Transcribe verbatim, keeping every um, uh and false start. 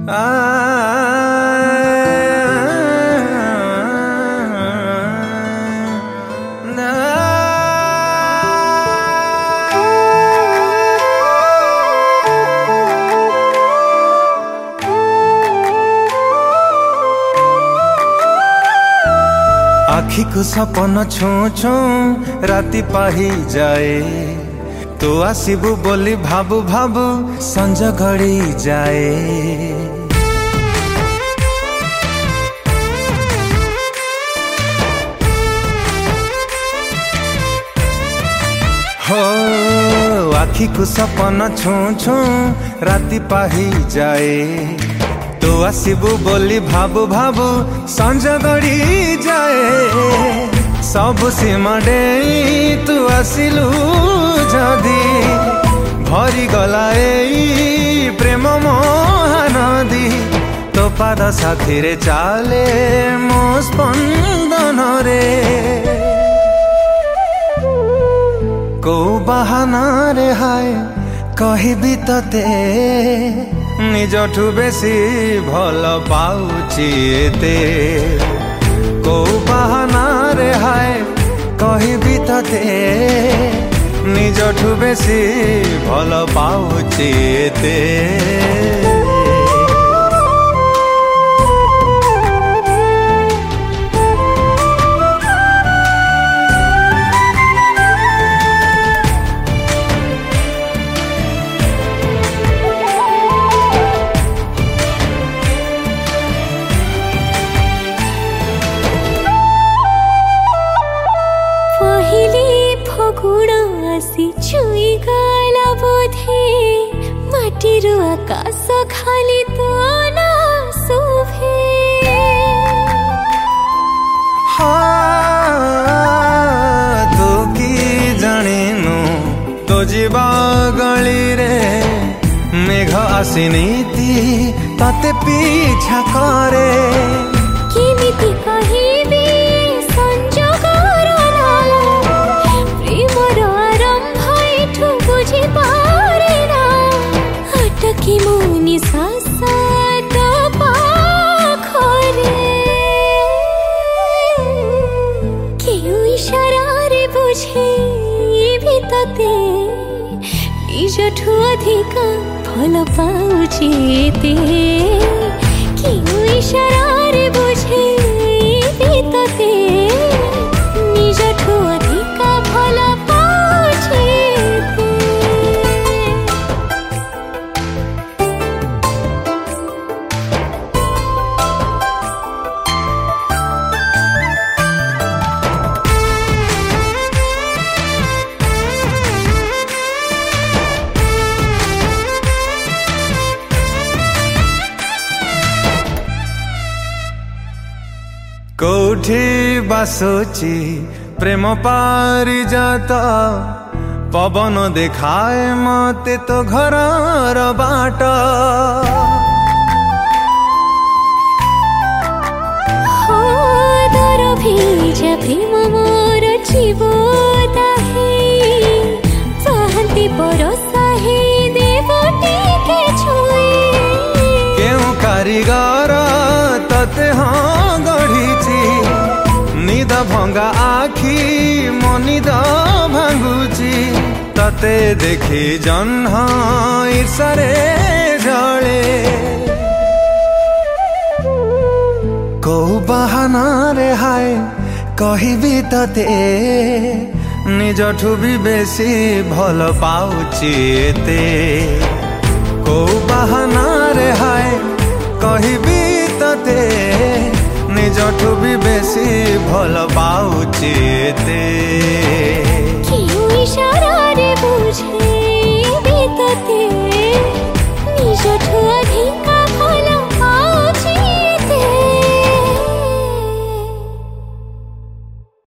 आखि को सपन छू छू राति पाही जाए तू आसबू बोली भाबू भाबू संज घड़ी जाए। हो आखि को सपन छू छू राति पाही जाए तू आसबू बोली भाबू भाबू संज गड़ी जाए। सब सीमा डे तू आसिलु जदी भरी गला ए प्रेम महानदी तो पाद साथी रे चाले मो स्पंदन रे को बहाना रे हाय कहबी तते निजठू बेसी भल पाउची एते को बहाना रे हाय कहबी तते निजठू बेसी भल पाउची एते। छुई गला बोधे माटीरू आकाश खाली तो ना शोभे। हाँ तू की जानिनु तो जीवा गली रे मेघ आसिनीति ताते पीछा करे केमिति कहिबी संजोगर नाला प्रेमर आरंभ एठू बुझी पारे ना अटकी मुनि सासात पाखरे केउ इशारारे बुझे भी तते निजठू अधिका भल पाउची एते केउ इशारारे बुझे भी तते निजठू अधिका भल पाउची एते। कोठी बासोची प्रेम पारिजात पवन देखाए मते तो घरर बाट हो दर भेजा प्रेम मोर जीवता है चाहती बरसा है देवटी के छुए केउ कारीगर तते हाँ गढ़ीची निद भंगा आखी मनिद भांगुची तते देखी जन्ह ईर्षारे जले को बहाना रे हाय कहबी तते निजठू भी बेसी भल पाउची एते को बहाना रे हाय कहबी तते निजठू भी बेसी भल पाउची एते।